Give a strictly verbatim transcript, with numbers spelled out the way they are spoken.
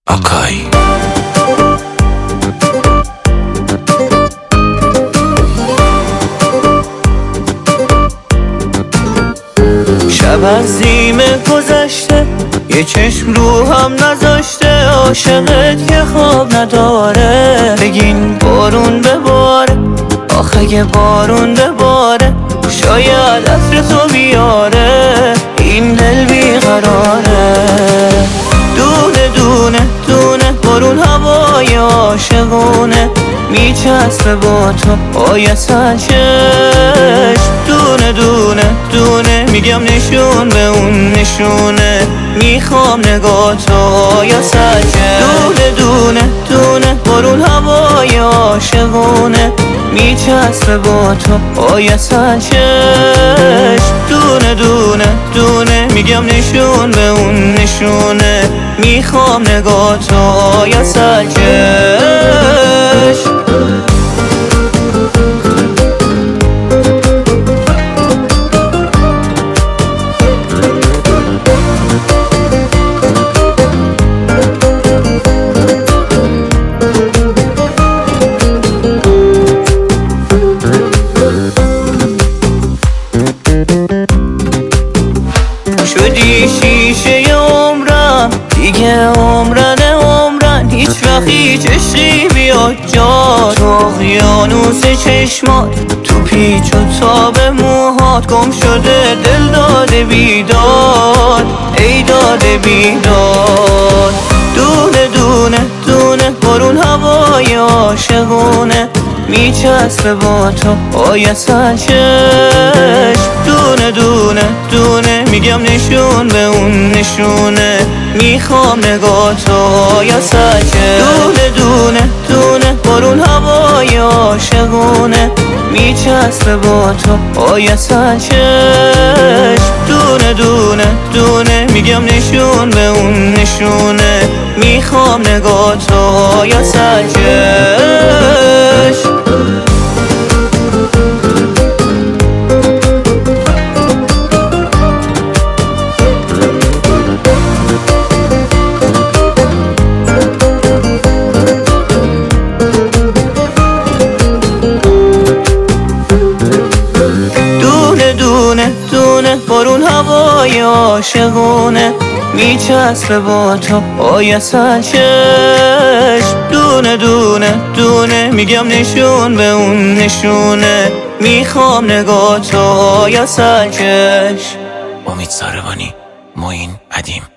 آکای شب از نیمه گذشته یه چشم رو هم نذاشته، عاشقت که خواب نداره. بگین بارون بباره، آخه یه بارون بباره، شاید عطر تو بیاره، این دل بیقراره. دونه دونه دونه بارون هوای عاشقونه، میچسبه با تو آی سرچشم. دونه دونه دونه میگم نشون به اون نشونه، میخوام نگاه تو آی سرچشم. دونه دونه دونه بارون هوای عاشقونه، میچسبه با تو آی سرچشم. دونه دونه دونه میگم نشون به اون نشونه، میخوام نگاه تو آی سرچشم. شدی شیشه عمرم دیگه، عمرن عمرن، هیچ وقت هیچ عشقی بیاد جا. تو اقیانوس چشمات، تو پیچ و تاب موهات، گم شده دل داده بیداد، ای داده بیداد. دونه دونه دونه بارون هوای عاشقونه، میچسبه با تو آی سرچشم. دونه دونه دونه میگم نشون به اون نشونه، میخوام نگاه تو آی سرچشم. دونه دونه دونه بارون هوای عاشقونه، میچسبه با تو آی سرچشم. دونه دونه دونه میگم نشون به اون نشونه، میخوام نگاه تو آی سرچشم. دونه بارون هوای عاشقونه، میچسبه با تو آی سرچشم. دونه دونه دونه میگم نشون به اون نشونه، میخوام نگاه تو آی سرچشم. امید ساربانی، معین ادیم.